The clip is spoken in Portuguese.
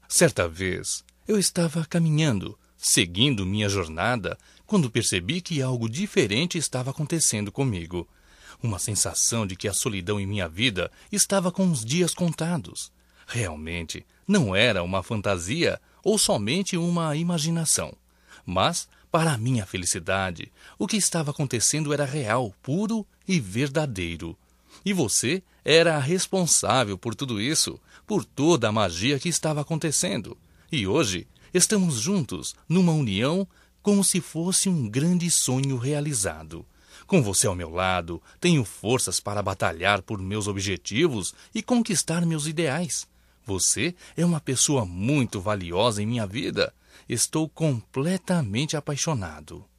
Certa vez, eu estava caminhando, seguindo minha jornada, quando percebi que algo diferente estava acontecendo comigo. Uma sensação de que a solidão em minha vida estava com os dias contados. Realmente, não era uma fantasia ou somente uma imaginação. Mas, para a minha felicidade, o que estava acontecendo era real, puro e verdadeiro. E você era a responsável por tudo isso, por toda a magia que estava acontecendo. E hoje, estamos juntos, numa união, como se fosse um grande sonho realizado. Com você ao meu lado, tenho forças para batalhar por meus objetivos e conquistar meus ideais. Você é uma pessoa muito valiosa em minha vida. Estou completamente apaixonado.